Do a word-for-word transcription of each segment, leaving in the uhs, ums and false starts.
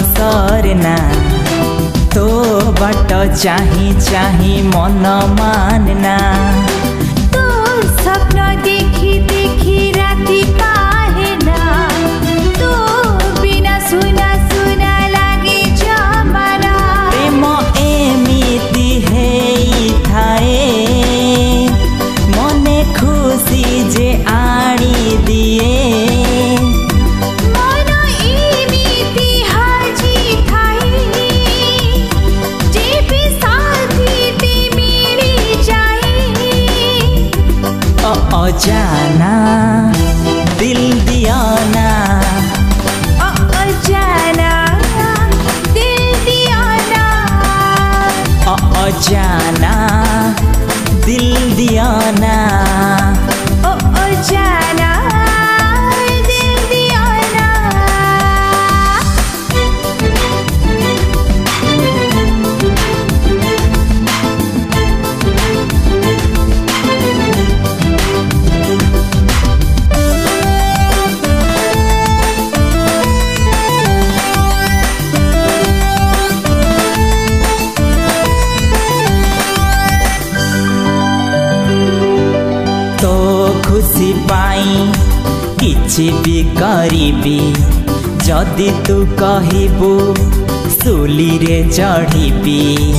सरना तो बाट चाही चाही मन मानना तो स्वप्न देखी देखी राति पाहेना तो बिना सुना सुना लागे जमाना प्रेम एमिति हेई थाए मने खुशी जे आनी दिए अजाना दिल दियाना अजाना दिल दियाना अजाना दिल दियाना अजाना दिल दियाना खुशी पाई किछि भी करिबी जदि तू कहिबू सुली रे चढ़िबी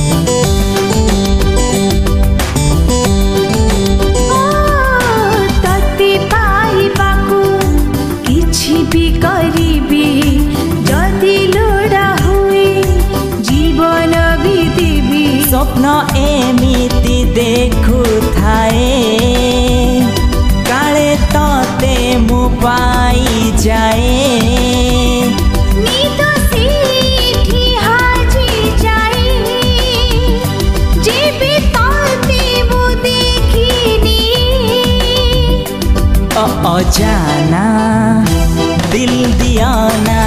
तते पाइबाकू किछि भी करिबी जदि लोड़ा हुए जीवन भी देबी स्वप्न एमिति देखु थाए तते मु पाई जाए नीत सीठी हाजी जाए जेबे तते मु देखिनी अजाना दिल दियाना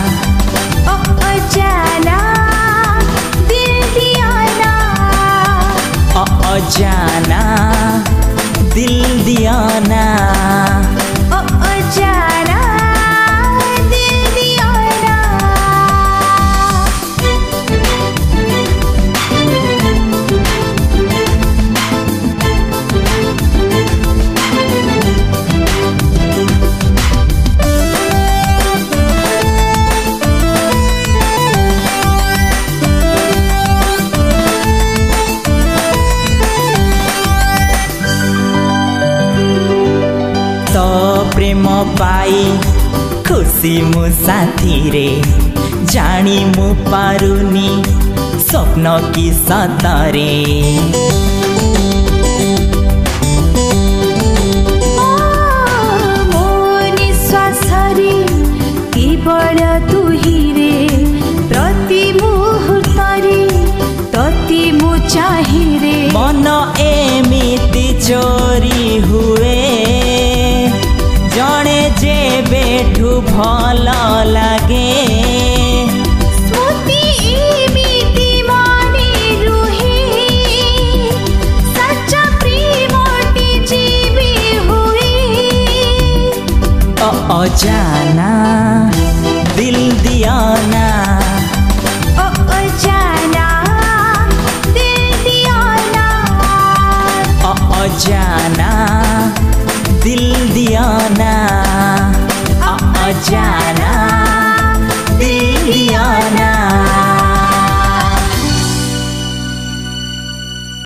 अजाना दिल दियाना अजाना दिल दियाना अजाना दिल दियाना तो प्रेम पाई खुशी मु साथी रे जानी मु पारुनी स्वप्न की सतरे मो निश्वास रे केवल तू ही रे प्रति मुहूर्त रे तते मु चाहे रे मन एमिति चोरी हुए जड़े जे बेठू भल लागे स्मृति एमिति मने रुहे सच्चा प्रेमटी जीवी हुए अजाना